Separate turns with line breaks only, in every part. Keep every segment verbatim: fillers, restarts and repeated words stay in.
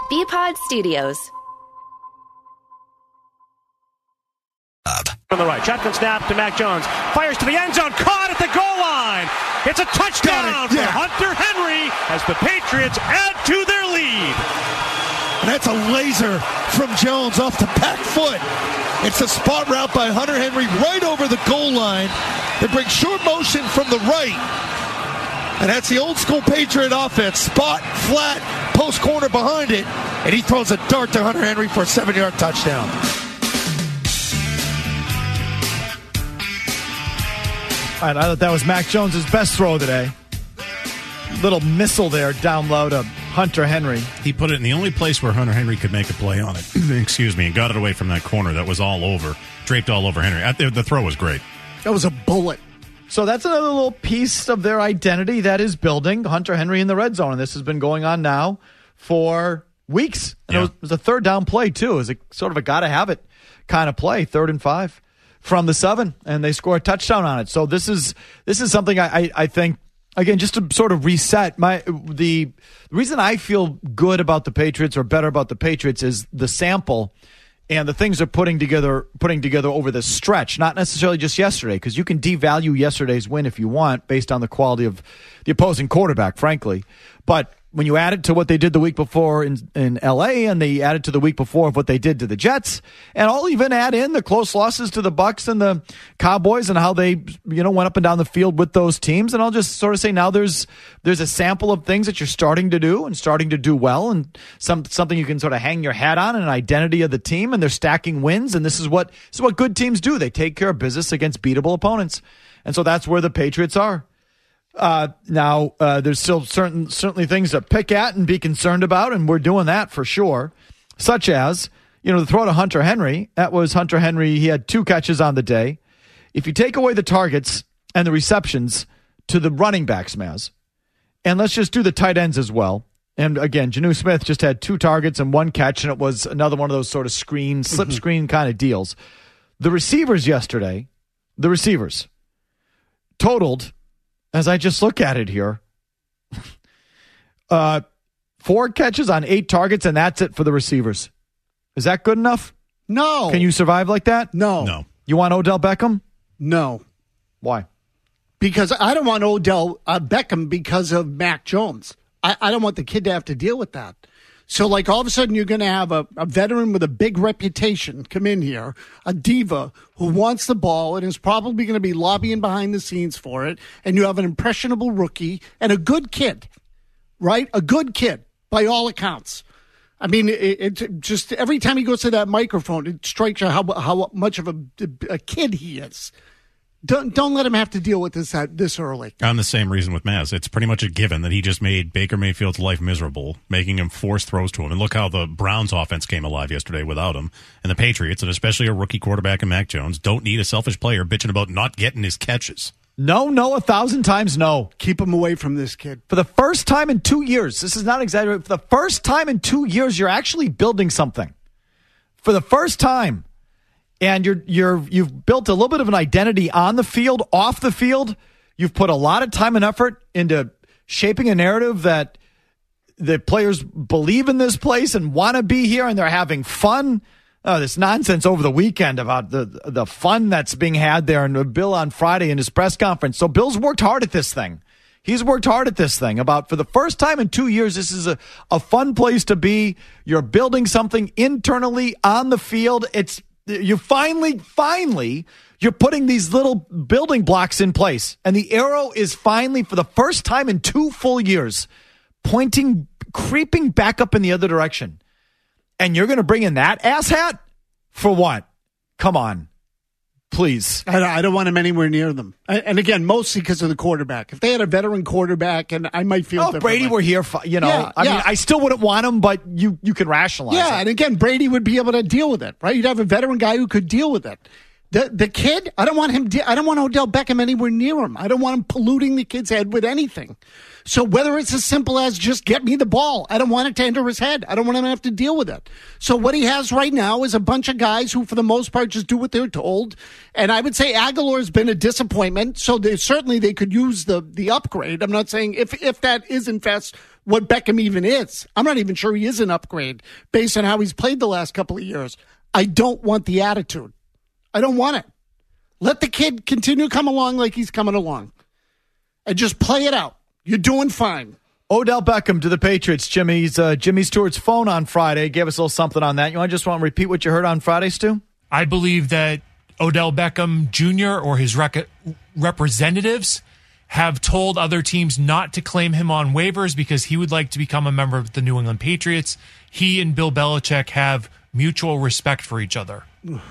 B-Pod Studios.
On the right, shotgun snap to Mac Jones. Fires to the end zone, caught at the goal line. It's a touchdown
yeah.
for Hunter Henry as the Patriots add to their lead.
And that's a laser from Jones off the back foot. It's a spot route by Hunter Henry right over the goal line. They bring short motion from the right. And that's the old school Patriot offense. Spot, flat, post corner behind it. And he throws a dart to Hunter Henry for a seven-yard touchdown.
All right, I thought that was Mac Jones' best throw today. Little missile there down low to Hunter Henry.
He put it in the only place where Hunter Henry could make a play on it. Excuse me, and got it away from that corner that was all over, draped all over Henry. The, the throw was great.
That was a bullet.
So that's another little piece of their identity that is building. Hunter Henry in the red zone, and this has been going on now for weeks. And yeah. it, was, it was a third down play, too. It was a, sort of a gotta-have-it kind of play, third and five from the seven, and they score a touchdown on it. So this is this is something I, I, I think, again, just to sort of reset, my the, the reason I feel good about the Patriots or better about the Patriots is the sample and the things they're putting together putting together over the stretch, not necessarily just yesterday, because you can devalue yesterday's win if you want based on the quality of the opposing quarterback, frankly. But when you add it to what they did the week before in, in L A, and they added to the week before of what they did to the Jets, and I'll even add in the close losses to the Bucs and the Cowboys and how they, you know, went up and down the field with those teams, and I'll just sort of say now there's there's a sample of things that you're starting to do and starting to do well, and some something you can sort of hang your hat on, an identity of the team, and they're stacking wins, and this is what this is what good teams do. They take care of business against beatable opponents, and so that's where the Patriots are. Uh, now, uh, there's still certain certainly things to pick at and be concerned about, and we're doing that for sure, such as, you know, the throw to Hunter Henry. That was Hunter Henry. He had two catches on the day. If you take away the targets and the receptions to the running backs, Maz, and let's just do the tight ends as well. And again, Jonnu Smith just had two targets and one catch, and it was another one of those sort of screen, slip screen kind of deals. The receivers yesterday, the receivers, totaled, as I just look at it here, uh, four catches on eight targets, and that's it for the receivers. Is that good enough?
No.
Can you survive like that?
No.
No.
You want Odell Beckham?
No.
Why?
Because I don't want Odell uh, Beckham because of Mac Jones. I, I don't want the kid to have to deal with that. So, like, all of a sudden you're going to have a, a veteran with a big reputation come in here, a diva who wants the ball and is probably going to be lobbying behind the scenes for it, and you have an impressionable rookie and a good kid, right? A good kid, by all accounts. I mean, it, it just every time he goes to that microphone, it strikes you how, how much of a, a kid he is. Don't don't let him have to deal with this uh, this early.
On the same reason with Maz, it's pretty much a given that he just made Baker Mayfield's life miserable, making him force throws to him. And look how the Browns' offense came alive yesterday without him. And the Patriots, and especially a rookie quarterback in Mac Jones, don't need a selfish player bitching about not getting his catches.
No, no, a thousand times no.
Keep him away from this kid.
For the first time in two years, this is not exaggerated, for the first time in two years, you're actually building something. For the first time. And you're you're you've built a little bit of an identity on the field, off the field. You've put a lot of time and effort into shaping a narrative that the players believe in this place and want to be here, and they're having fun. Oh, this nonsense over the weekend about the the fun that's being had there, and Bill on Friday in his press conference. So Bill's worked hard at this thing. He's worked hard at this thing. About for the first time in two years, this is a, a fun place to be. You're building something internally on the field. It's You finally, finally, you're putting these little building blocks in place. And the arrow is finally, for the first time in two full years, pointing, creeping back up in the other direction. And you're going to bring in that asshat? For what? Come on. Please.
I, I don't want him anywhere near them. And again, mostly because of the quarterback. If they had a veteran quarterback, and I might feel
oh, if Brady were here, you know,
yeah,
I
yeah.
mean, I still wouldn't want him, but you, you can rationalize
yeah,
it.
And again, Brady would be able to deal with it, right? You'd have a veteran guy who could deal with it. The the kid, I don't want him. De- I don't want Odell Beckham anywhere near him. I don't want him polluting the kid's head with anything. So whether it's as simple as just get me the ball, I don't want it to enter his head. I don't want him to have to deal with it. So what he has right now is a bunch of guys who, for the most part, just do what they're told. And I would say Aguilar's been a disappointment. So they, certainly they could use the the upgrade. I'm not saying if if that is in fact what Beckham even is. I'm not even sure he is an upgrade based on how he's played the last couple of years. I don't want the attitude. I don't want it. Let the kid continue to come along like he's coming along. And just play it out. You're doing fine.
Odell Beckham to the Patriots. Jimmy's uh, Jimmy Stewart's phone on Friday gave us a little something on that. You want to just want to repeat what you heard on Friday, Stu?
I believe that Odell Beckham Junior or his rec- representatives have told other teams not to claim him on waivers because he would like to become a member of the New England Patriots. He and Bill Belichick have mutual respect for each other.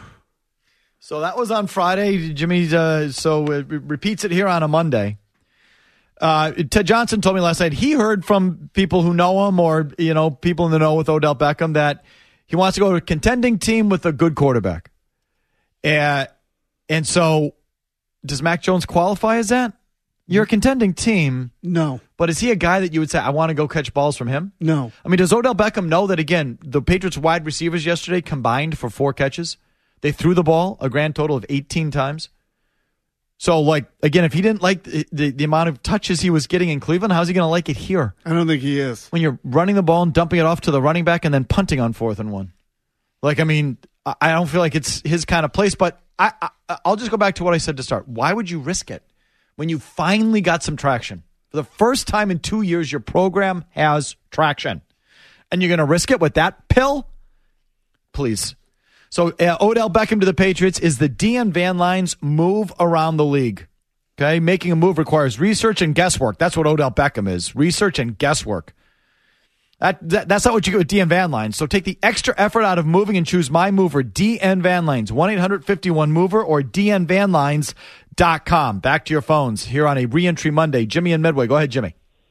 So that was on Friday. Jimmy uh, so it repeats it here on a Monday. Uh, Ted Johnson told me last night he heard from people who know him or, you know, people in the know with Odell Beckham that he wants to go to a contending team with a good quarterback. Uh, and so does Mac Jones qualify as that? You're a contending team.
No.
But is he a guy that you would say, I want to go catch balls from him?
No.
I mean, does Odell Beckham know that, again, the Patriots wide receivers yesterday combined for four catches? They threw the ball a grand total of eighteen times. So, like, again, if he didn't like the, the, the amount of touches he was getting in Cleveland, how's he going to like it here?
I don't think he is.
When you're running the ball and dumping it off to the running back and then punting on fourth and one. Like, I mean, I don't feel like it's his kind of place, but I, I, I'll just go back to what I said to start. Why would you risk it when you finally got some traction? For the first time in two years, your program has traction. And you're going to risk it with that pill? Please. So uh, Odell Beckham to the Patriots is the D N Van Line's move around the league. Okay, making a move requires research and guesswork. That's what Odell Beckham is, research and guesswork. That, that That's not what you get with D N Van Lines. So take the extra effort out of moving and choose my mover, D N Van Lines, one eight hundred fifty-one mover or D N van lines dot com. Back to your phones here on a Reentry Monday. Jimmy and Midway. Go ahead, Jimmy.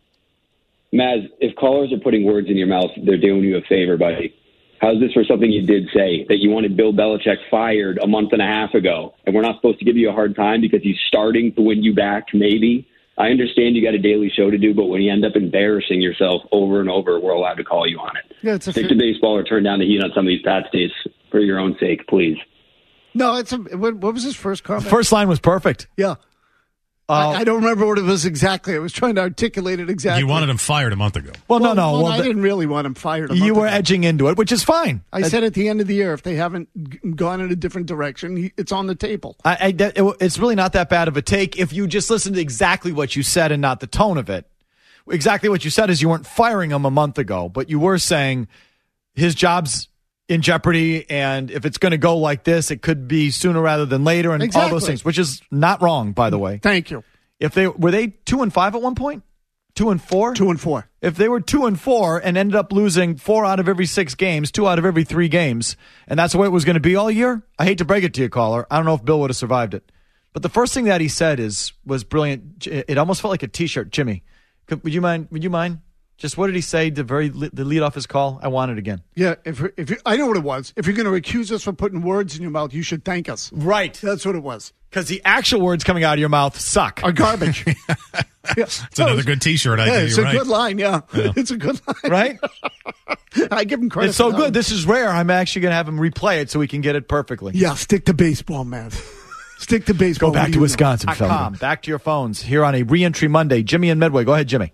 Maz, if callers are putting words in your mouth, they're doing you a favor, buddy. How's this for something you did say, that you wanted Bill Belichick fired a month and a half ago, and we're not supposed to give you a hard time because he's starting to win you back, maybe? I understand you got a daily show to do, but when you end up embarrassing yourself over and over, we're allowed to call you on it.
Yeah, it's a
Stick
fair-
to baseball or turn down the heat on some of these Pats days for your own sake, please.
No, it's a, what, what was his first comment?
First line was perfect.
Yeah.
Uh,
I, I don't remember what it was exactly. I was trying to articulate it exactly.
You wanted him fired a month ago.
Well,
Well,
no, no.
well,
Well,
I
the-
didn't really want him fired. A month
you were
ago.
edging into it, which is fine.
I said at the end of the year, if they haven't g- gone in a different direction, he, it's on the table.
I, I, that, it, it's really not that bad of a take if you just listen to exactly what you said and not the tone of it. Exactly what you said is you weren't firing him a month ago, but you were saying his job's in jeopardy, and if it's going to go like this, it could be sooner rather than later, and
Exactly.
all those things, which is not wrong, by the way.
Thank you.
If they were they two and five at one point, two and four,
Two and four.
If they were two and four and ended up losing four out of every six games, two out of every three games, and that's the way it was going to be all year, I hate to break it to you, caller. I don't know if Bill would have survived it. But the first thing that he said is was brilliant. It almost felt like a T-shirt. Jimmy, could, would you mind? Would you mind? Just what did he say to very the lead off his call? I want it again.
Yeah, if if you, I know what it was. If you're going to accuse us of putting words in your mouth, you should thank us.
Right.
That's what it was.
Because the actual words coming out of your mouth suck.
Are garbage. yeah.
It's another good T-shirt. I
Yeah,
think
it's
you're
a
right.
good line. Yeah,
Yeah.
it's a good line.
Right?
I give him credit.
It's so
for that
good.
one.
This is rare. I'm actually going to have him replay it so we can get it perfectly.
Yeah, stick to baseball, man. Stick to baseball.
Go back
What do
to
you know?
Wisconsin, fella. Back to your phones here on a Reentry Monday. Jimmy and Midway. Go ahead, Jimmy.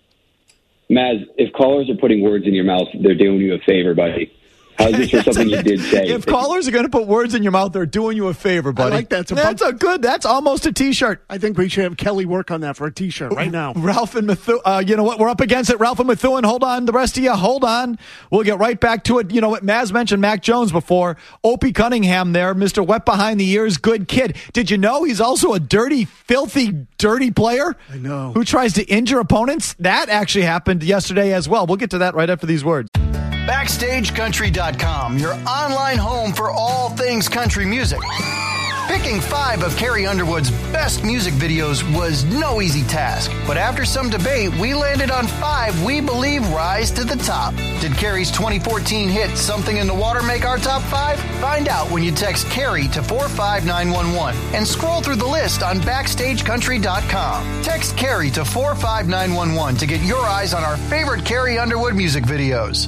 Maz, if callers are putting words in your mouth, they're doing you a favor, buddy. How's this for something you did say?
If callers are going to put words in your mouth, they're doing you a favor, buddy.
like that. It's a
That's a good. That's almost a T-shirt.
I think we should have Kelly work on that for a T-shirt right now.
Ralph and Methuen. Uh, you know what? We're up against it. Ralph and Methuen. Hold on. The rest of you, hold on. We'll get right back to it. You know what? Maz mentioned Mac Jones before. Opie Cunningham there, Mister Wet Behind the Ears, good kid. Did you know he's also a dirty, filthy, dirty player?
I know.
Who tries to injure opponents? That actually happened yesterday as well. We'll get to that right after these words.
Backstage Country dot com, your online home for all things country music. Picking five of Carrie Underwood's best music videos was no easy task, but after some debate, we landed on five we believe rise to the top. Did Carrie's twenty fourteen hit Something in the Water make our top five? Find out when you text Carrie to four five nine one one and scroll through the list on Backstage Country dot com. Text Carrie to four five nine one one to get your eyes on our favorite Carrie Underwood music videos.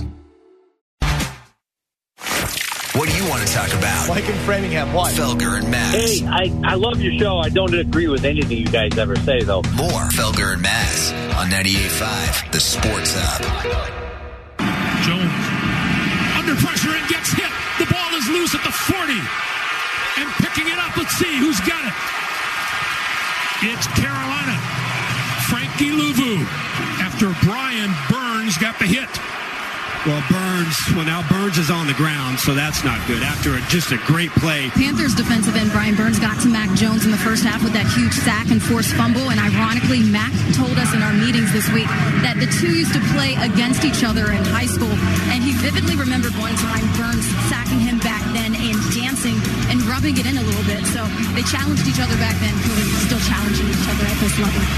What do you want to talk about?
Mike in Framingham, what?
Felger and Mazz.
Hey, I, I love your show. I don't agree with anything you guys ever say, though.
More Felger and Mazz on ninety-eight point five, the Sports Hub.
Jones under pressure and gets hit. The ball is loose at the forty. And picking it up. Let's see who's got it. It's Carolina. Frankie Louvu after Brian Burns got the hit.
Well, Burns, well, now Burns is on the ground, so that's not good. After a, just a great play.
Panthers defensive end Brian Burns got to Mac Jones in the first half with that huge sack and forced fumble. And ironically, Mac told us in our meetings this week that the two used to play against each other in high school. And he vividly remembered one time Burns sacking him back then and dancing and rubbing it in a little bit. So they challenged each other back then, clearly still challenging each other at this level.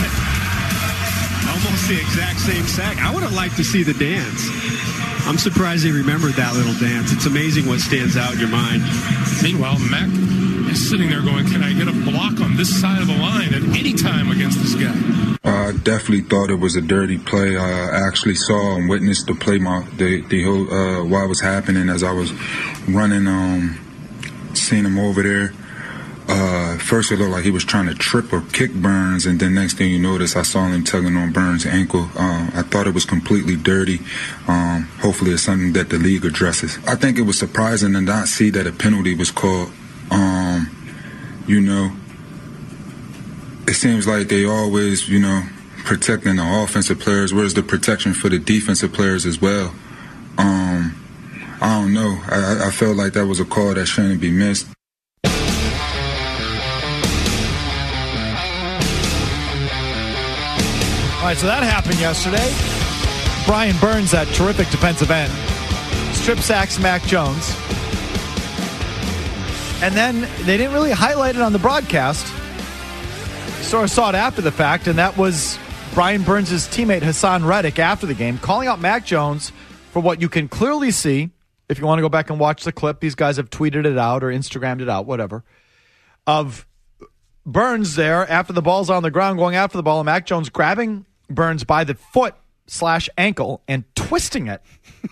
Almost the exact same sack. I would have liked to see the dance. I'm surprised he remembered that little dance. It's amazing what stands out in your mind.
Meanwhile, Mac is sitting there going, can I get a block on this side of the line at any time against this guy?
I uh, definitely thought it was a dirty play. Uh, I actually saw and witnessed the play, my, the, the whole, uh, what was happening as I was running, um, seeing him over there. Uh, first it looked like he was trying to trip or kick Burns, and then next thing you notice, I saw him tugging on Burns' ankle. Um, I thought it was completely dirty. Um, hopefully it's something that the league addresses. I think it was surprising to not see that a penalty was called. Um, you know, it seems like they always, you know, protecting the offensive players. Where's the protection for the defensive players as well? Um, I don't know. I, I felt like that was a call that shouldn't be missed.
All right, so that happened yesterday. Brian Burns, that terrific defensive end, strip sacks Mac Jones. And then they didn't really highlight it on the broadcast. Sort of saw it after the fact, and that was Brian Burns' teammate Hassan Reddick after the game, calling out Mac Jones for what you can clearly see. If you want to go back and watch the clip, these guys have tweeted it out or Instagrammed it out, whatever, of Burns there after the ball's on the ground going after the ball, and Mac Jones grabbing Burns by the foot slash ankle and twisting it.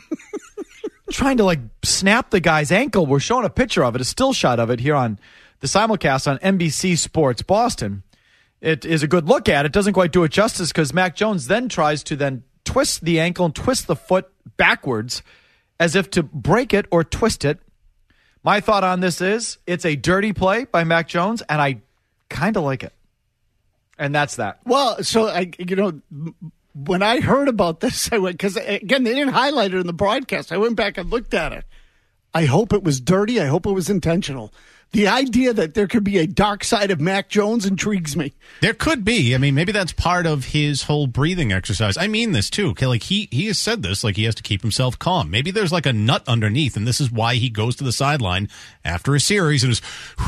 Trying to like snap the guy's ankle. We're showing a picture of it, a still shot of it here on the simulcast on N B C Sports Boston. It is a good look at it. Doesn't quite do it justice because Mac Jones then tries to then twist the ankle and twist the foot backwards as if to break it or twist it. My thought on this is it's a dirty play by Mac Jones, and I kind of like it. And that's that.
Well, so, I, you know, when I heard about this, I went, because, again, they didn't highlight it in the broadcast. I went back and looked at it. I hope it was dirty. I hope it was intentional. The idea that there could be a dark side of Mac Jones intrigues me.
There could be. I mean, maybe that's part of his whole breathing exercise. I mean this, too. Okay, like, he, he has said this, like, he has to keep himself calm. Maybe there's, like, a nut underneath, and this is why he goes to the sideline after a series and is,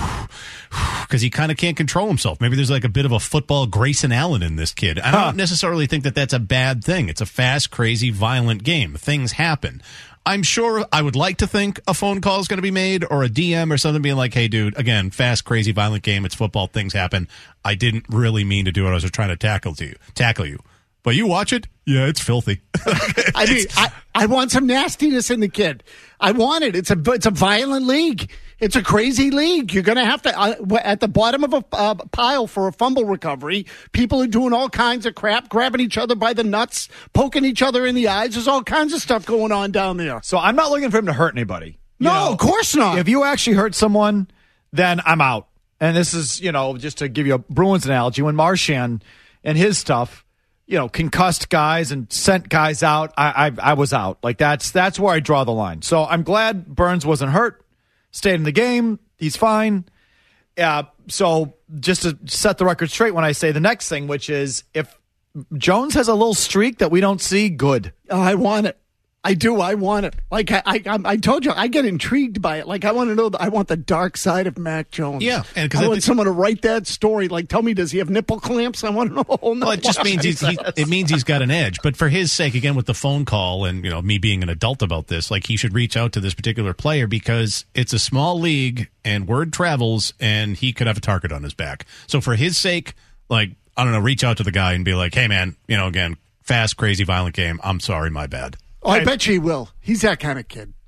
because he kind of can't control himself. Maybe there's, like, a bit of a football Grayson Allen in this kid. I don't huh. necessarily think that that's a bad thing. It's a fast, crazy, violent game. Things happen. I'm sure I would like to think a phone call is going to be made or a D M or something being like, hey, dude, again, fast, crazy, violent game. It's football. Things happen. I didn't really mean to do it. I was just trying to tackle to you, tackle you. But you watch it? Yeah, it's filthy.
I mean, I, I want some nastiness in the kid. I want it. It's a, it's a violent league. It's a crazy league. You're going to have to, uh, at the bottom of a uh, pile for a fumble recovery, people are doing all kinds of crap, grabbing each other by the nuts, poking each other in the eyes. There's all kinds of stuff going on down there.
So I'm not looking for him to hurt anybody.
No,
know,
of course not.
If you actually hurt someone, then I'm out. And this is, you know, just to give you a Bruins analogy, when Marchand and his stuff, you know, concussed guys and sent guys out, I, I I was out. Like, that's that's where I draw the line. So I'm glad Burns wasn't hurt, stayed in the game. He's fine. Uh, so just to set the record straight when I say the next thing, which is if Jones has a little streak that we don't see, good.
Oh, I want it. I do. I want it. Like I, I, I told you, I get intrigued by it. Like I want to know. The, I want the dark side of Mac Jones.
Yeah, and
I want th- someone to write that story. Like, tell me, does he have nipple clamps? I want to know. Oh, no,
well, it just means he's, he, it means he's got an edge. But for his sake, again, with the phone call and you know me being an adult about this, like he should reach out to this particular player because it's a small league and word travels, and he could have a target on his back. So for his sake, like I don't know, reach out to the guy and be like, hey man, you know, again, fast, crazy, violent game. I'm sorry, my bad.
Oh, I bet you he will. He's that kind of kid.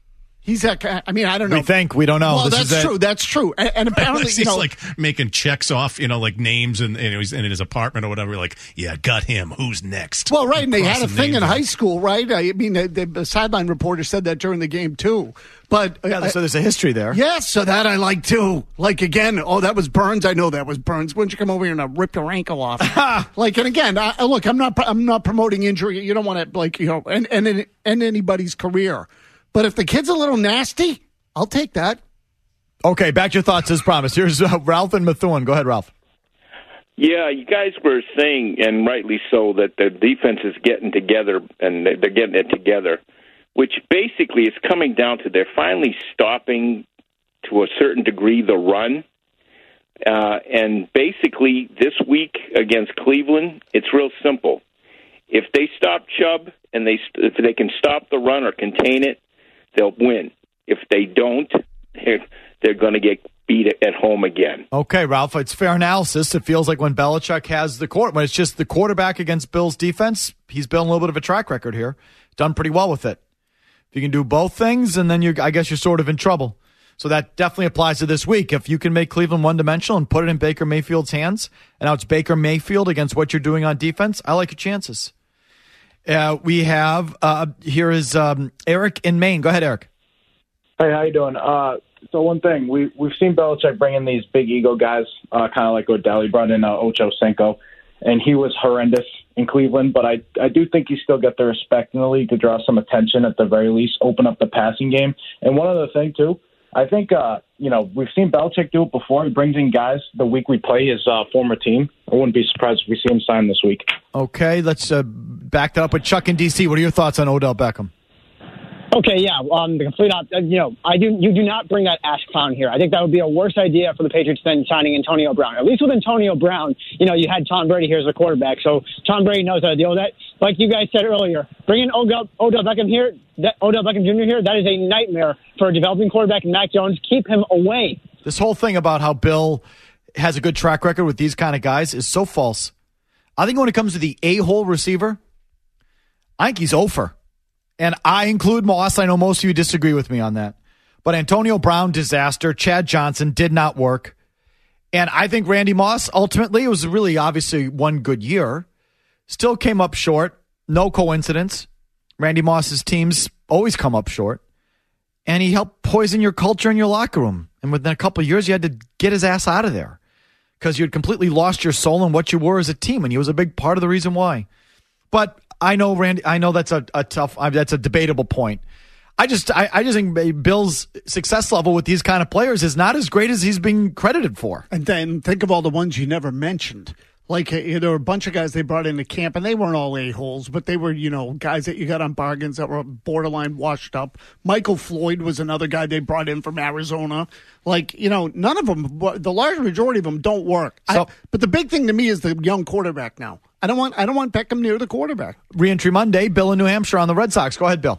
He's that guy. I mean, I don't know.
We think. We don't know.
Well,
this
that's true. It. That's true. And, and apparently,
he's
you know,
like making checks off, you know, like names and, and he's in his apartment or whatever. Like, yeah, got him. Who's next?
Well, right. And they had a thing in
out.
high school, right? I mean, the, the sideline reporter said that during the game, too. But
yeah, so there's a history there.
Yes, so that I like, too. Like, again, oh, that was Burns. I know that was Burns. Why don't you come over here and uh, rip your ankle off? Like, and again, I, look, I'm not I'm not promoting injury. You don't want to, like, you know, end, end, end anybody's career. But if the kid's a little nasty, I'll take that.
Okay, back to your thoughts as promised. Here's uh, Ralph and Methuen. Go ahead, Ralph.
Yeah, you guys were saying, and rightly so, that the defense is getting together, and they're getting it together, which basically is coming down to they're finally stopping, to a certain degree, the run. Uh, and basically, this week against Cleveland, it's real simple. If they stop Chubb and they if they can stop the run or contain it, they'll win. If they don't, they're, they're going to get beat at home again.
Okay, Ralph, it's fair analysis. It feels like when Belichick has the court, when it's just the quarterback against Bill's defense, he's building a little bit of a track record here. Done pretty well with it. If you can do both things, and then you I guess you're sort of in trouble. So that definitely applies to this week. If you can make Cleveland one-dimensional and put it in Baker Mayfield's hands, and now it's Baker Mayfield against what you're doing on defense, I like your chances. Uh, we have, uh, here is um, Eric in Maine. Go ahead, Eric.
Hey, how you doing? Uh, so one thing, we, we've seen Belichick bring in these big ego guys, uh, kind of like Odell. He brought in uh, Ocho Cinco, and he was horrendous in Cleveland, but I, I do think he still got the respect in the league to draw some attention at the very least, open up the passing game. And one other thing, too, I think, uh, you know, we've seen Belichick do it before. He brings in guys the week we play his uh, former team. I wouldn't be surprised if we see him sign this week.
Okay, let's uh, back that up with Chuck in D C. What are your thoughts on Odell Beckham?
Okay, yeah, um, the complete op- you know, I do. You do not bring that ash clown here. I think that would be a worse idea for the Patriots than signing Antonio Brown. At least with Antonio Brown, you know, you had Tom Brady here as a quarterback, so Tom Brady knows how to deal with that. Like you guys said earlier, bringing Odell, Odell Beckham here, that, Odell Beckham Junior here, that is a nightmare for a developing quarterback. Mac Jones, keep him away.
This whole thing about how Bill has a good track record with these kind of guys is so false. I think when it comes to the a-hole receiver, I think he's over. And I include Moss. I know most of you disagree with me on that. But Antonio Brown, disaster. Chad Johnson did not work. And I think Randy Moss, ultimately, it was really obviously one good year. Still came up short. No coincidence. Randy Moss's teams always come up short. And he helped poison your culture in your locker room. And within a couple of years, you had to get his ass out of there. Because you had completely lost your soul and what you were as a team. And he was a big part of the reason why. But I know, Randy. I know that's a, a tough. I, that's a debatable point. I just, I, I just think Bill's success level with these kind of players is not as great as he's being credited for.
And then think of all the ones you never mentioned. Like, you know, there were a bunch of guys they brought into camp, and they weren't all a-holes, but they were, you know, guys that you got on bargains that were borderline washed up. Michael Floyd was another guy they brought in from Arizona. Like, you know, none of them, the large majority of them don't work. So, I, but the big thing to me is the young quarterback now. I don't want I don't want Beckham near the quarterback.
Reentry Monday, Bill in New Hampshire on the Red Sox. Go ahead, Bill.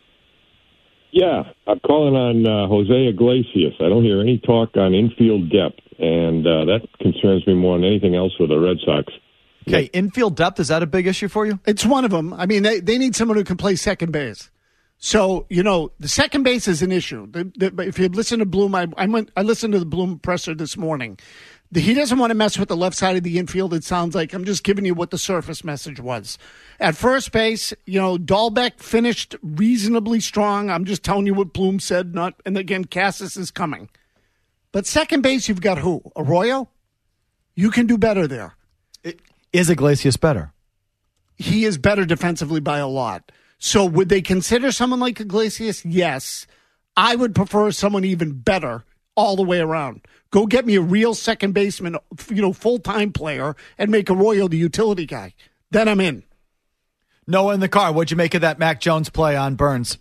Yeah, I'm calling on uh, Jose Iglesias. I don't hear any talk on infield depth, and uh, that concerns me more than anything else with the Red Sox.
Okay, infield depth, is that a big issue for you?
It's one of them. I mean, they, they need someone who can play second base. So, you know, the second base is an issue. The, the, if you listen to Bloom, I, I, went, I listened to the Bloom presser this morning. He doesn't want to mess with the left side of the infield, it sounds like. I'm just giving you what the surface message was. At first base, you know, Dahlbeck finished reasonably strong. I'm just telling you what Bloom said. Not, and again, Cassis is coming. But second base, you've got who? Arroyo? You can do better there.
It, is Iglesias better?
He is better defensively by a lot. So would they consider someone like Iglesias? Yes. I would prefer someone even better all the way around. Go get me a real second baseman, you know, full-time player, and make Arroyo the utility guy. Then I'm in.
Noah in the car. What'd you make of that Mac Jones play on Burns?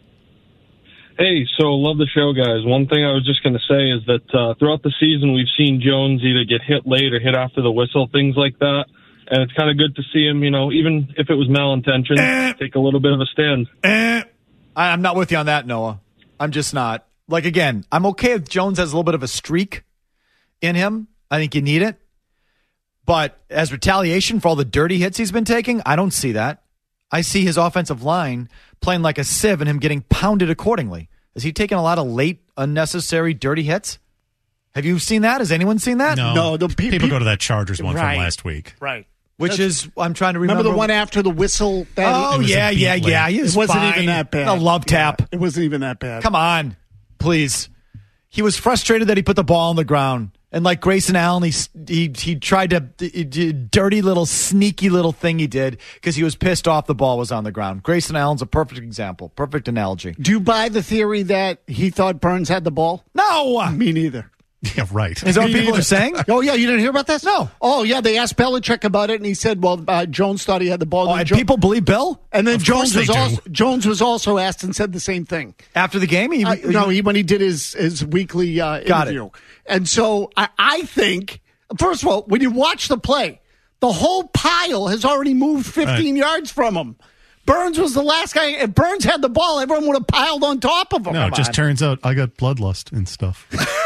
Hey, so love the show, guys. One thing I was just going to say is that uh, throughout the season, we've seen Jones either get hit late or hit after the whistle, things like that. And it's kind of good to see him, you know, even if it was malintention, eh. take a little bit of a stand.
Eh. I'm not with you on that, Noah. I'm just not. Like, again, I'm okay if Jones has a little bit of a streak in him. I think you need it. But as retaliation for all the dirty hits he's been taking, I don't see that. I see his offensive line playing like a sieve and him getting pounded accordingly. Is he taking a lot of late, unnecessary, dirty hits? Have you seen that? Has anyone seen that?
No.
No, the pe-
People go to that Chargers one
Right.
from last week.
Right.
Which
That's-
is, I'm trying to remember.
Remember the one after the whistle? That
Oh,
It was a
yeah,
beat
yeah,
late.
yeah. He was
it wasn't
fine.
even that bad.
A love tap.
Yeah, it wasn't even that bad.
Come on, please. He was frustrated that he put the ball on the ground. And like Grayson Allen, he he, he tried to, he did dirty little, sneaky little thing he did because he was pissed off the ball was on the ground. Grayson Allen's a perfect example, perfect analogy.
Do you buy the theory that he thought Burns had the ball?
No!
Me neither.
Yeah, right.
Is that what people are saying?
Oh, yeah, you didn't hear about this?
No.
Oh, yeah, they asked Belichick about it, and he said, well, uh, Jones thought he had the ball.
Oh,
And
and
Jo-
people believe Bill?
and then
Of
Jones
course
was,
they
also,
do.
Jones was also asked and said the same thing.
After the game? He,
Uh, no, he, when he did his, his weekly uh,
Got it.
interview. And so I, I think, first of all, when you watch the play, the whole pile has already moved fifteen
Right.
yards from him. Burns was the last guy. If Burns had the ball, everyone would have piled on top of him.
No, it just turns out I got bloodlust and stuff.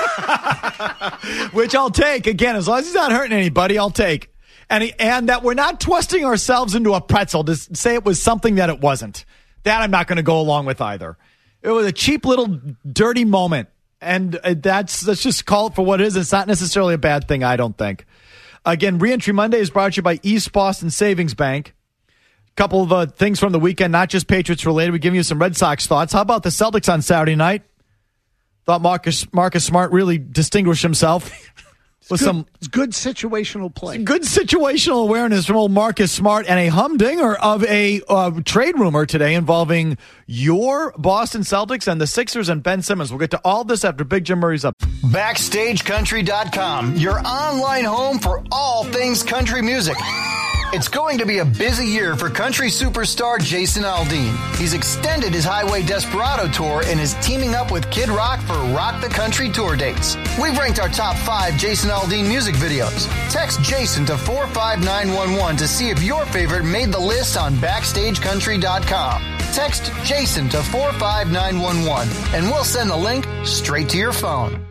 which I'll take. Again, as long as he's not hurting anybody, I'll take. And he, and that we're not twisting ourselves into a pretzel to say it was something that it wasn't. That I'm not going to go along with either. It was a cheap little dirty moment. And uh, that's, let's just call it for what it is. It's not necessarily a bad thing, I don't think. Again, Reentry Monday is brought to you by East Boston Savings Bank. Couple of uh, things from the weekend, not just Patriots related. We give you some Red Sox thoughts. How about the Celtics on Saturday night? Thought Marcus Marcus Smart really distinguished himself with
good,
some
it's good situational play.
good situational awareness from old Marcus Smart and a humdinger of a uh, trade rumor today involving your Boston Celtics and the Sixers and Ben Simmons. We'll get to all this after Big Jim Murray's up.
Backstage Country dot com, your online home for all things country music. It's going to be a busy year for country superstar Jason Aldean. He's extended his Highway Desperado tour and is teaming up with Kid Rock for Rock the Country tour dates. We've ranked our top five Jason Aldean music videos. Text Jason to four five nine one one to see if your favorite made the list on Backstage Country dot com. Text Jason to four five nine one one and we'll send the link straight to your phone.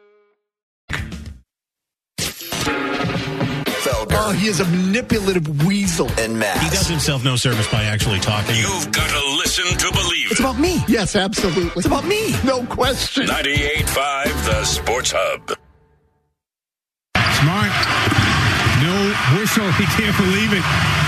Oh, he is a manipulative weasel.
And Matt.
He does himself no service by actually talking.
You've got to listen to believe
It's
it.
about me.
Yes, absolutely.
It's about me.
No question.
ninety-eight point five The Sports Hub. Smart. No whistle. He can't believe it.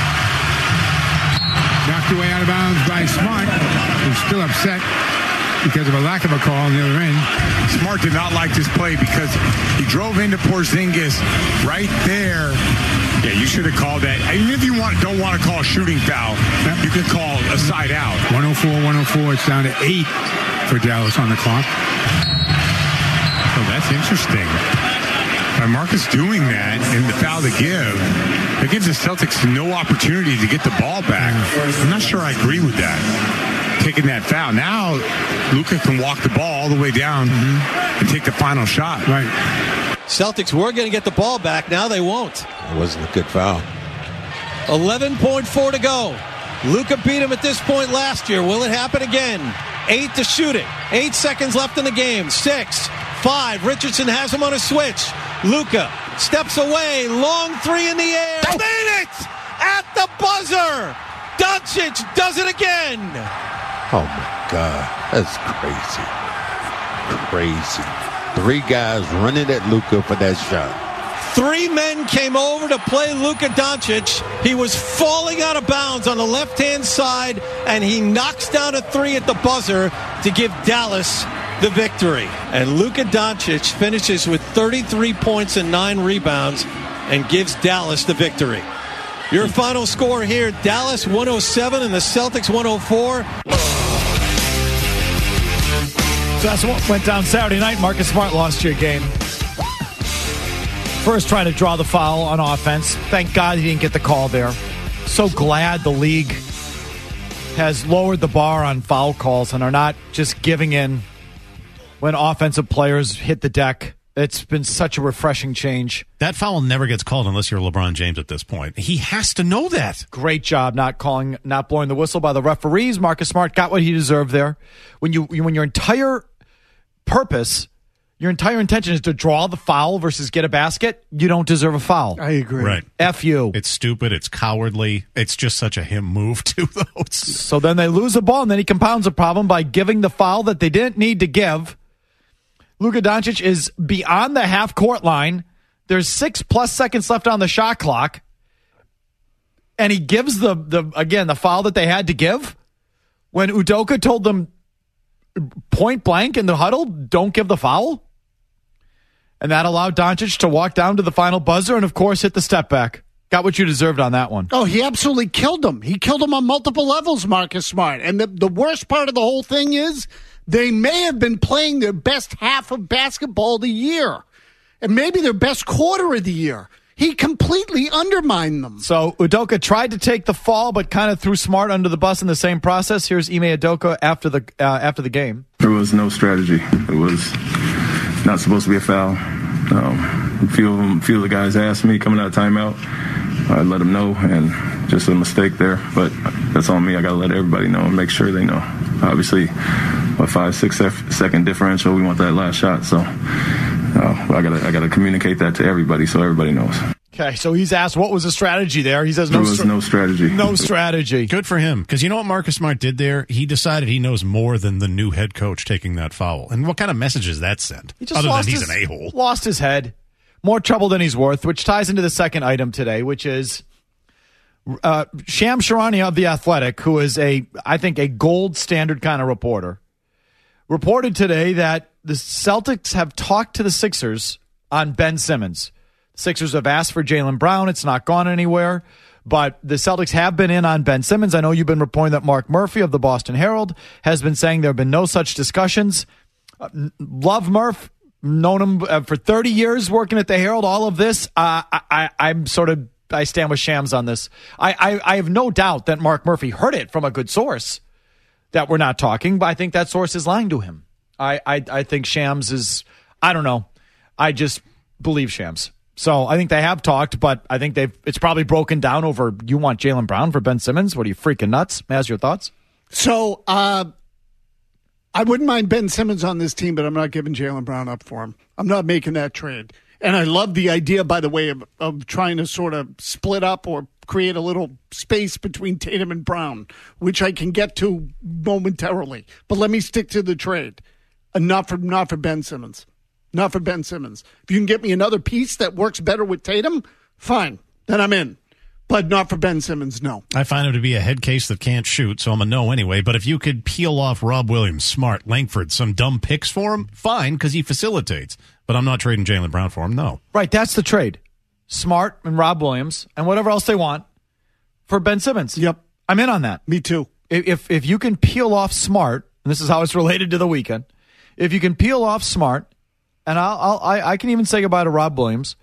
Knocked away out of bounds by Smart, who's still upset because of a lack of a call on the other end.
Smart did not like this play because he drove into Porzingis right there. Yeah, you should have called that. Even if you want, don't want to call a shooting foul, you can call a side out.
one oh four, one oh four. It's down to eight for Dallas on the clock.
Oh, that's interesting. By Marcus doing that and the foul to give, it gives the Celtics no opportunity to get the ball back. I'm not sure I agree with that. Taking that foul. Now, Luka can walk the ball all the way down mm-hmm. and take the final shot.
Right.
Celtics were going to get the ball back. Now they won't.
It wasn't a good foul.
eleven point four to go. Luka beat him at this point last year. Will it happen again? Eight to shoot it. Eight seconds left in the game. Six, five. Richardson has him on a switch. Luka steps away. Long three in the air. Made it at the buzzer. Doncic does it again.
Oh, my God. That's crazy. Crazy. Three guys running at Luka for that shot.
Three men came over to play Luka Doncic. He was falling out of bounds on the left-hand side, and he knocks down a three at the buzzer to give Dallas the victory. And Luka Doncic finishes with thirty-three points and nine rebounds and gives Dallas the victory. Your final score here, Dallas one oh seven and the Celtics one oh four.
So that's what went down Saturday night. Marcus Smart lost your game. First trying to draw the foul on offense. Thank God he didn't get the call there. So glad the league has lowered the bar on foul calls and are not just giving in when offensive players hit the deck. It's been such a refreshing change.
That foul never gets called unless you're LeBron James at this point. He has to know that.
Great job not calling, not blowing the whistle by the referees. Marcus Smart got what he deserved there. When you when your entire purpose your entire intention is to draw the foul versus get a basket, you don't deserve a foul.
I agree.
Right.
F you.
It's stupid. It's cowardly. It's just such a him move, too, though. It's...
So then they lose the ball, and then he compounds the problem by giving the foul that they didn't need to give. Luka Doncic is beyond the half-court line. There's six-plus seconds left on the shot clock. And he gives, the, the again, the foul that they had to give. When Udoka told them point blank in the huddle, don't give the foul. And that allowed Doncic to walk down to the final buzzer and, of course, hit the step back. Got what you deserved on that one.
Oh, he absolutely killed him. He killed him on multiple levels, Marcus Smart. And the, the worst part of the whole thing is they may have been playing their best half of basketball of the year. And maybe their best quarter of the year. He completely undermined them.
So Udoka tried to take the fall, but kind of threw Smart under the bus in the same process. Here's Ime Udoka after the uh, after the game.
There was no strategy. It was not supposed to be a foul. Um, a few of them, few of the guys asked me coming out of timeout. I let them know, and just a mistake there. But that's on me. I got to let everybody know and make sure they know. Obviously, a five, six second differential. We want that last shot. So uh, I got to I got to communicate that to everybody so everybody knows.
Okay, so he's asked what was the strategy there. He says no.
There was no strategy.
No strategy.
Good for him, because you know what Marcus Smart did there? He decided he knows more than the new head coach taking that foul. And what kind of message does that send?
He just
Other
lost
than he's
his,
an a-hole.
Lost his head. More trouble than he's worth, which ties into the second item today, which is uh, Shams Charania of The Athletic, who is a, I think, a gold standard kind of reporter, reported today that the Celtics have talked to the Sixers on Ben Simmons. Sixers have asked for Jaylen Brown. It's not gone anywhere. But the Celtics have been in on Ben Simmons. I know you've been reporting that Mark Murphy of the Boston Herald has been saying there have been no such discussions. Uh, love Murph. Known him uh, for thirty years working at the Herald. All of this, uh, I, I, I'm sort of, I stand with Shams on this. I, I, I have no doubt that Mark Murphy heard it from a good source that we're not talking, but I think that source is lying to him. I, I, I think Shams is, I don't know. I just believe Shams. So I think they have talked, but I think they've it's probably broken down over you want Jaylen Brown for Ben Simmons. What are you, freaking nuts? Maz, your thoughts?
So uh, I wouldn't mind Ben Simmons on this team, but I'm not giving Jaylen Brown up for him. I'm not making that trade. And I love the idea, by the way, of, of trying to sort of split up or create a little space between Tatum and Brown, which I can get to momentarily. But let me stick to the trade. Uh, not for not for Ben Simmons. Not for Ben Simmons. If you can get me another piece that works better with Tatum, fine. Then I'm in. But not for Ben Simmons, no.
I find him to be a head case that can't shoot, so I'm a no anyway. But if you could peel off Rob Williams, Smart, Langford, some dumb picks for him, fine, because he facilitates. But I'm not trading Jaylen Brown for him, no.
Right, that's the trade. Smart and Rob Williams and whatever else they want for Ben Simmons.
Yep.
I'm in on that.
Me too.
If if you can peel off Smart, and this is how it's related to the weekend, if you can peel off Smart, and I'll, I'll I, I can even say goodbye to Rob Williams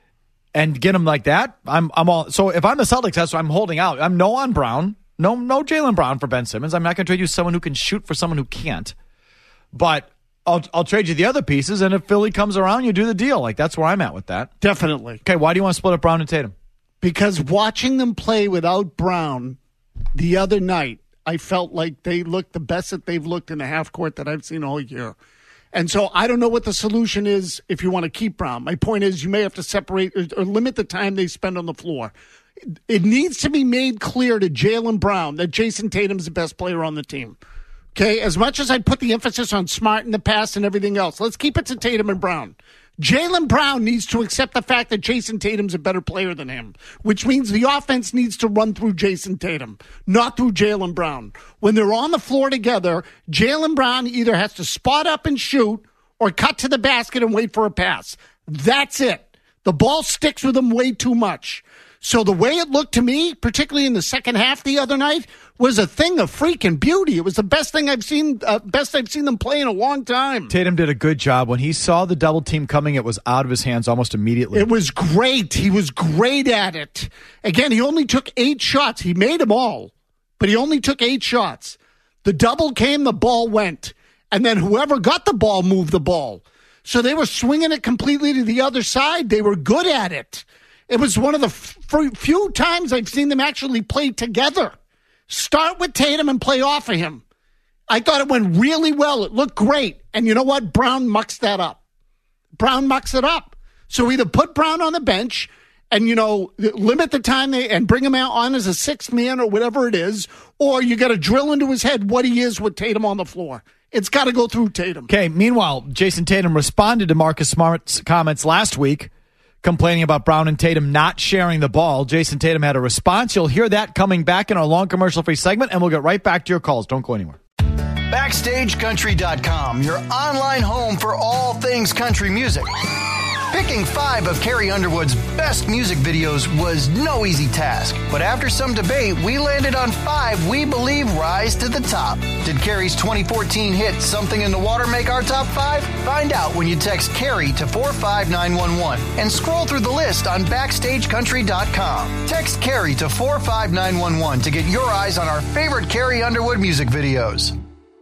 and get him like that. I'm I'm all so. If I'm the Celtics, that's what I'm holding out. I'm no on Brown, no no Jaylen Brown for Ben Simmons. I'm not going to trade you someone who can shoot for someone who can't. But I'll I'll trade you the other pieces, and if Philly comes around, you do the deal. Like that's where I'm at with that.
Definitely.
Okay, why do you want to split up Brown and Tatum?
Because watching them play without Brown the other night, I felt like they looked the best that they've looked in the half court that I've seen all year. And so I don't know what the solution is if you want to keep Brown. My point is you may have to separate or, or limit the time they spend on the floor. It, it needs to be made clear to Jaylen Brown that Jason Tatum's the best player on the team. Okay, as much as I put the emphasis on Smart in the past and everything else, let's keep it to Tatum and Brown. Jaylen Brown needs to accept the fact that Jason Tatum's a better player than him, which means the offense needs to run through Jason Tatum, not through Jaylen Brown. When they're on the floor together, Jaylen Brown either has to spot up and shoot or cut to the basket and wait for a pass. That's it. The ball sticks with him way too much. So the way it looked to me, particularly in the second half the other night, was a thing of freaking beauty. It was the best thing I've seen, uh, best I've seen them play in a long time.
Tatum did a good job. When he saw the double team coming, it was out of his hands almost immediately.
It was great. He was great at it. Again, he only took eight shots. He made them all, but he only took eight shots. The double came, the ball went, and then whoever got the ball moved the ball. So they were swinging it completely to the other side. They were good at it. It was one of the f- few times I've seen them actually play together. Start with Tatum and play off of him. I thought it went really well. It looked great. And you know what? Brown mucks that up. Brown mucks it up. So either put Brown on the bench and, you know, limit the time they and bring him out on as a sixth man or whatever it is, or you got to drill into his head what he is with Tatum on the floor. It's got to go through Tatum.
Okay, meanwhile, Jason Tatum responded to Marcus Smart's comments last week, complaining about Brown and Tatum not sharing the ball. Jason Tatum had a response. You'll hear that coming back in our long commercial-free segment, and we'll get right back to your calls. Don't go anywhere.
Backstage Country dot com, your online home for all things country music. Picking five of Carrie Underwood's best music videos was no easy task, but after some debate, we landed on five we believe rise to the top. Did Carrie's twenty fourteen hit Something in the Water make our top five? Find out when you text Carrie to four five nine one one and scroll through the list on Backstage Country dot com. Text Carrie to four five nine one one to get your eyes on our favorite Carrie Underwood music videos.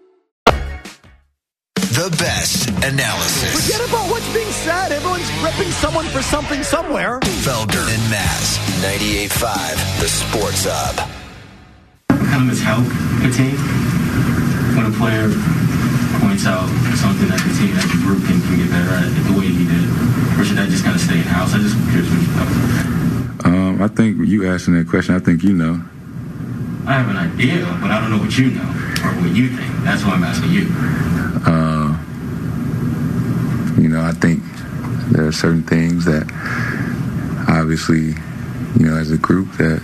The best analysis.
Forget about what's being said. Everyone's ripping someone for something somewhere.
Felder and Maz, ninety-eight point five, The Sports Hub.
What kind of help a team when a player points out something that the team, that the group can, can get better at the way he did? Or should that just kind of stay in-house? I just curious what you thought.
Um, I think you asking that question, I think you know.
I have an idea, but I don't know what you know or what you think. That's why I'm asking you.
Uh, you know, I think there are certain things that obviously, you know, as a group that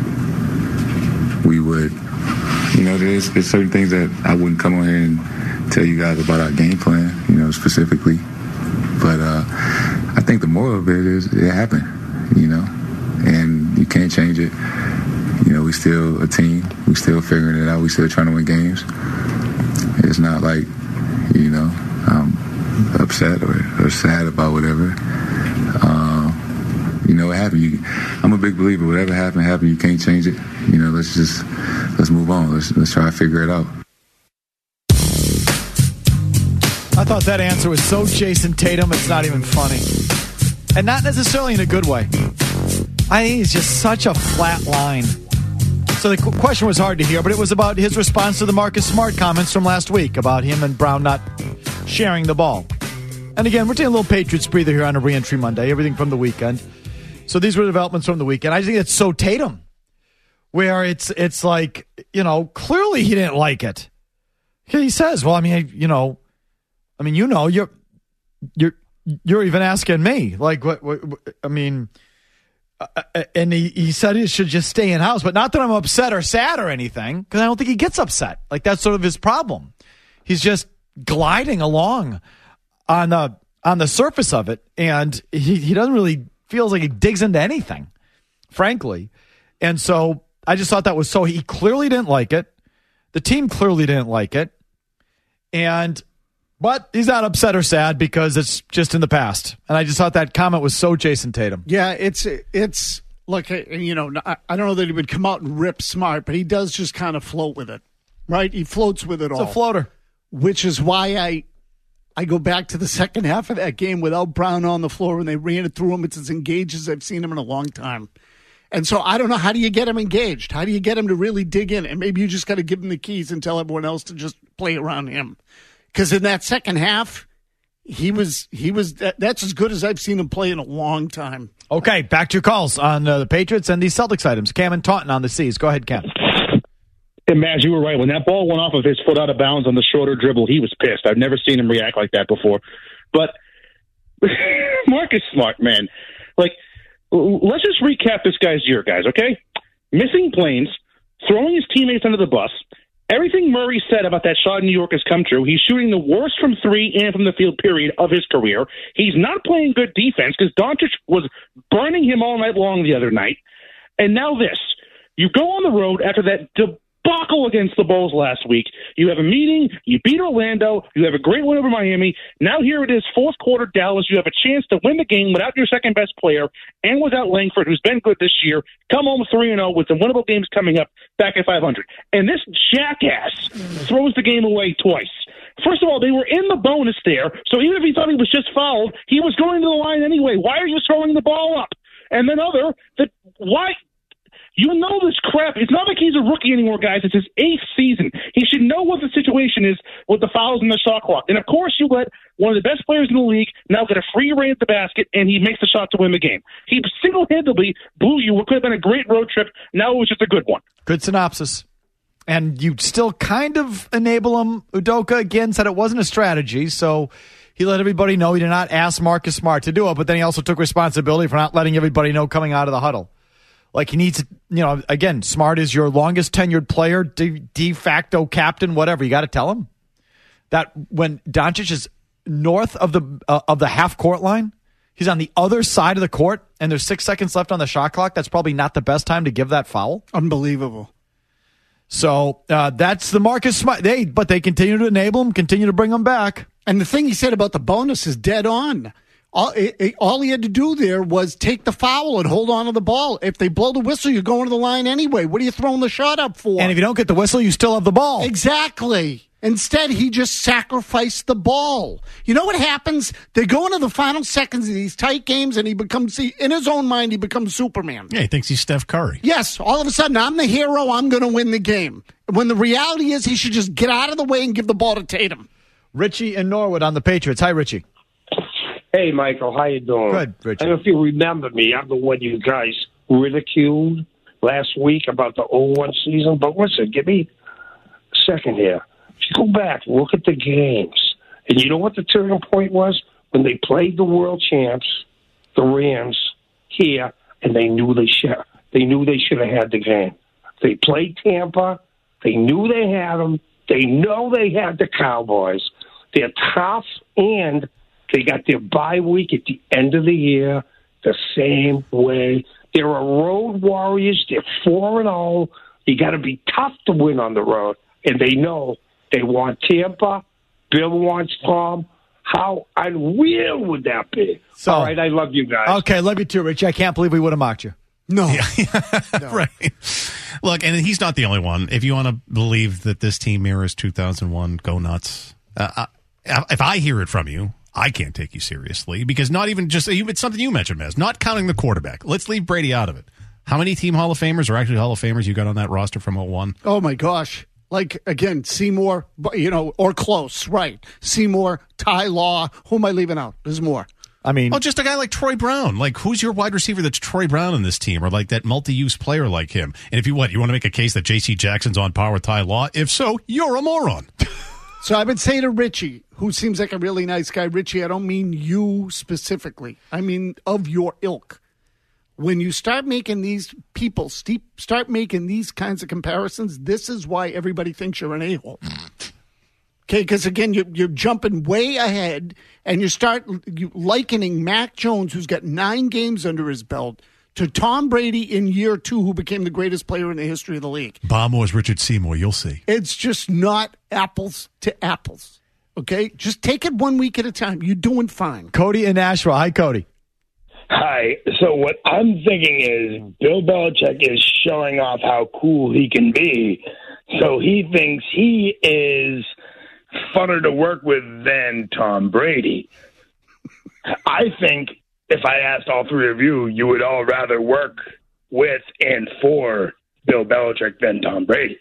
we would, you know, there's, there's certain things that I wouldn't come on here and tell you guys about our game plan, you know, specifically. But uh, I think the moral of it is it happened, you know, and you can't change it. You know, we still a team. We still figuring it out. We still trying to win games. It's not like, you know, I'm upset or, or sad about whatever. Um, you know, it happened. You, I'm a big believer. Whatever happened, happened. You can't change it. You know, let's just let's move on. Let's let's try to figure it out.
I thought that answer was so Jason Tatum, it's not even funny. And not necessarily in a good way. I think it's just such a flat line. So the qu- question was hard to hear, but it was about his response to the Marcus Smart comments from last week about him and Brown not sharing the ball. And again, we're taking a little Patriots breather here on a re-entry Monday, everything from the weekend. So these were developments from the weekend. I think it's so Tatum, where it's it's like, you know, clearly he didn't like it. He says, well, I mean, you know, I mean, you know, you're you're you're even asking me, like, what, what I mean. Uh, and he, he said he should just stay in house, but not that I'm upset or sad or anything, because I don't think he gets upset. Like, that's sort of his problem. He's just gliding along on the on the surface of it, and he, he doesn't really feels like he digs into anything, frankly. And so I just thought that was so. He clearly didn't like it. The team clearly didn't like it, and but he's not upset or sad because it's just in the past. And I just thought that comment was so Jason Tatum.
Yeah, it's, it's like, you know, I don't know that he would come out and rip Smart, but he does just kind of float with it, right? He floats with it
it's
all.
It's a floater.
Which is why I I go back to the second half of that game without Brown on the floor when they ran it through him. It's as engaged as I've seen him in a long time. And so I don't know, how do you get him engaged? How do you get him to really dig in? And maybe you just got to give him the keys and tell everyone else to just play around him. Because in that second half, he was he was that, that's as good as I've seen him play in a long time.
Okay, back to your calls on uh, the Patriots and these Celtics items. Cam and Taunton on the C's. Go ahead, Cam.
And Maz, you were right. When that ball went off of his foot out of bounds on the shorter dribble, he was pissed. I've never seen him react like that before. But Marcus Smart, man, like, let's just recap this guy's year, guys, okay? Missing planes, throwing his teammates under the bus. Everything Murray said about that shot in New York has come true. He's shooting the worst from three and from the field, period, of his career. He's not playing good defense because Doncic was burning him all night long the other night. And now this. You go on the road after that debacle against the Bulls last week. You have a meeting. You beat Orlando. You have a great win over Miami. Now here it is, fourth quarter Dallas. You have a chance to win the game without your second-best player and without Langford, who's been good this year. Come home three and oh with some winnable games coming up back at five hundred. And this jackass throws the game away twice. First of all, they were in the bonus there, so even if he thought he was just fouled, he was going to the line anyway. Why are you throwing the ball up? And then other, that why... You know this crap. It's not like he's a rookie anymore, guys. It's his eighth season. He should know what the situation is with the fouls and the shot clock. And, of course, you let one of the best players in the league now get a free reign at the basket, and he makes the shot to win the game. He single-handedly blew you what could have been a great road trip. Now it was just a good one.
Good synopsis. And you still kind of enable him. Udoka, again, said it wasn't a strategy, so he let everybody know he did not ask Marcus Smart to do it, but then he also took responsibility for not letting everybody know coming out of the huddle. Like, he needs to, you know, again, Smart is your longest tenured player, de, de facto captain, whatever. You got to tell him that when Doncic is north of the uh, of the half court line, he's on the other side of the court, and there's six seconds left on the shot clock. That's probably not the best time to give that foul.
Unbelievable.
So uh, that's the Marcus Smart. They, but they continue to enable him, continue to bring him back.
And the thing he said about the bonus is dead on. All, it, it, all he had to do there was take the foul and hold on to the ball. If they blow the whistle, you're going to the line anyway. What are you throwing the shot up for?
And if you don't get the whistle, you still have the ball.
Exactly. Instead, he just sacrificed the ball. You know what happens? They go into the final seconds of these tight games, and he becomes, in his own mind, he becomes Superman.
Yeah, he thinks he's Steph Curry.
Yes, all of a sudden, I'm the hero, I'm going to win the game. When the reality is he should just get out of the way and give the ball to Tatum.
Richie and Norwood on the Patriots. Hi, Richie.
Hey, Michael, how you doing?
Good, Richie.
I don't know if you remember me. I'm the one you guys ridiculed last week about the oh one season. But listen, give me a second here. If you go back, look at the games. And you know what the turning point was? When they played the world champs, the Rams, here, and they knew they should they knew they should have had the game. They played Tampa. They knew they had them. They know they had the Cowboys. They're tough, and they got their bye week at the end of the year the same way. They're a road warriors. They're four and oh. You got to be tough to win on the road. And they know they want Tampa. Bill wants Tom. How unreal would that be?
So,
all right, I love you guys.
Okay, love you too, Richie. I can't believe we would have mocked you.
No.
no. Right. Look, and he's not the only one. If you want to believe that this team mirrors two thousand one, go nuts. Uh, I, if I hear it from you, I can't take you seriously because not even just it's something you mentioned, Mez, not counting the quarterback. Let's leave Brady out of it. How many team Hall of Famers or actually Hall of Famers you got on that roster from oh one?
Oh, my gosh. Like, again, Seymour, you know, or close, right. Seymour, Ty Law. Who am I leaving out? There's more.
I mean,
oh, just a guy like Troy Brown. Like, who's your wide receiver that's Troy Brown in this team, or like that multi-use player like him? And if you what, you want to make a case that J C Jackson's on par with Ty Law? If so, you're a moron.
So I would say to Richie, who seems like a really nice guy, Richie, I don't mean you specifically. I mean of your ilk. When you start making these people steep, start making these kinds of comparisons, this is why everybody thinks you're an a-hole. Okay, because again, you're, you're jumping way ahead, and you start likening Mac Jones, who's got nine games under his belt, to Tom Brady in year two, who became the greatest player in the history of the league.
Bob Moore's Richard Seymour, you'll see.
It's just not apples to apples. Okay, just take it one week at a time. You're doing fine.
Cody in Nashville. Hi, Cody.
Hi. So what I'm thinking is Bill Belichick is showing off how cool he can be. So he thinks he is funner to work with than Tom Brady. I think if I asked all three of you, you would all rather work with and for Bill Belichick than Tom Brady.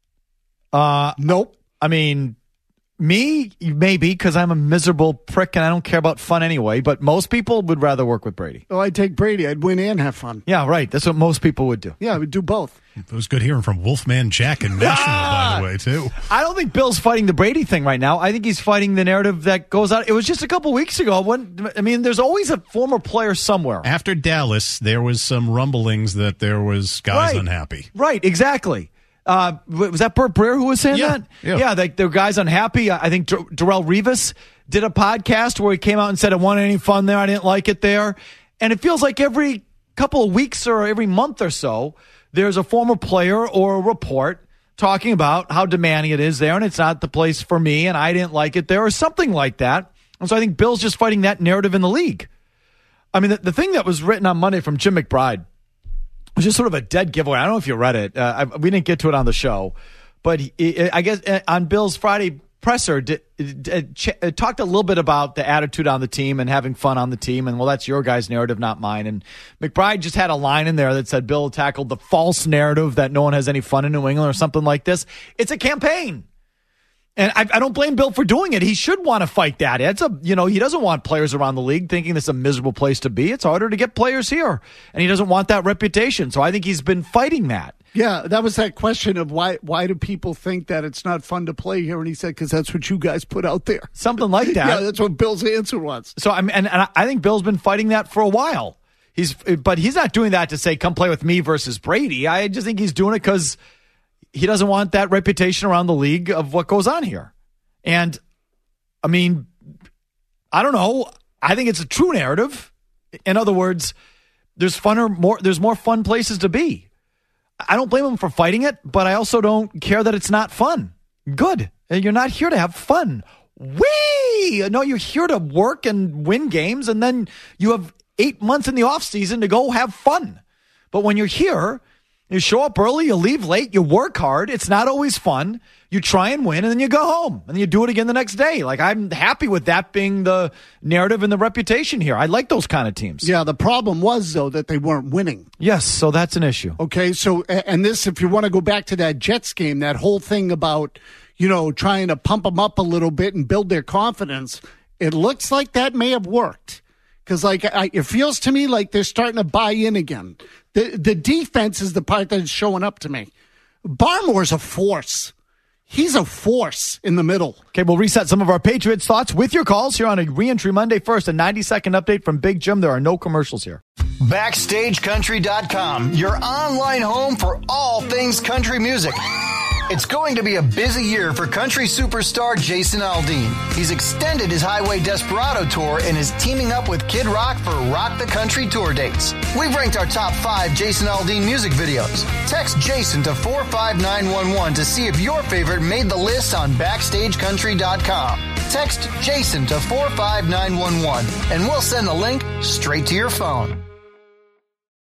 Uh, nope. I mean, me, maybe, because I'm a miserable prick and I don't care about fun anyway, but most people would rather work with Brady.
Oh, I'd take Brady. I'd win and have fun.
Yeah, right. That's what most people would do.
Yeah, I would do both.
It was good hearing from Wolfman Jack in Nashville, by the way, too.
I don't think Bill's fighting the Brady thing right now. I think he's fighting the narrative that goes out. It was just a couple weeks ago. When I mean, there's always a former player somewhere.
After Dallas, there was some rumblings that there was guys
right.
unhappy.
Right, exactly. Uh, was that Burt Breer who was saying
yeah,
that?
Yeah,
yeah they, the guys unhappy. I think Dar- Darrelle Revis did a podcast where he came out and said, I wasn't any fun there. I didn't like it there. And it feels like every couple of weeks or every month or so, there's a former player or a report talking about how demanding it is there and it's not the place for me and I didn't like it there or something like that. And so I think Bill's just fighting that narrative in the league. I mean, the, the thing that was written on Monday from Jim McBride was just sort of a dead giveaway. I don't know if you read it. Uh, I, we didn't get to it on the show. But he, I guess on Bill's Friday presser did, did, did, talked a little bit about the attitude on the team and having fun on the team, and well, that's your guys' narrative, not mine. And McBride just had a line in there that said Bill tackled the false narrative that no one has any fun in New England or something like this. It's a campaign. And I, I don't blame Bill for doing it. He should want to fight that. It's a, you know, he doesn't want players around the league thinking this is a miserable place to be. It's harder to get players here, and he doesn't want that reputation. So I think he's been fighting that.
Yeah, that was that question of why why do people think that it's not fun to play here? And he said, because that's what you guys put out there.
Something like that.
Yeah, that's what Bill's answer was.
So I'm, and, and I think Bill's been fighting that for a while. He's, but he's not doing that to say, come play with me versus Brady. I just think he's doing it because he doesn't want that reputation around the league of what goes on here. And, I mean, I don't know. I think it's a true narrative. In other words, there's funner, more, there's more fun places to be. I don't blame him for fighting it, but I also don't care that it's not fun. Good. You're not here to have fun. Whee! No, you're here to work and win games, and then you have eight months in the offseason to go have fun. But when you're here, you show up early, you leave late, you work hard. It's not always fun. You try and win, and then you go home, and then you do it again the next day. Like, I'm happy with that being the narrative and the reputation here. I like those kind of teams.
Yeah, the problem was, though, that they weren't winning.
Yes, so that's an issue.
Okay, so, and this, if you want to go back to that Jets game, that whole thing about, you know, trying to pump them up a little bit and build their confidence, it looks like that may have worked. Because, like, I, it feels to me like they're starting to buy in again. The, the defense is the part that's showing up to me. Barmore's a force. He's a force in the middle.
Okay, we'll reset some of our Patriots thoughts with your calls here on a Reentry Monday. First, a ninety-second update from Big Jim. There are no commercials here.
Backstage Country dot com, your online home for all things country music. It's going to be a busy year for country superstar Jason Aldean. He's extended his Highway Desperado tour and is teaming up with Kid Rock for Rock the Country tour dates. We've ranked our top five Jason Aldean music videos. Text Jason to four five nine one one to see if your favorite made the list on Backstage Country dot com. Text Jason to four five nine one one and we'll send the link straight to your phone.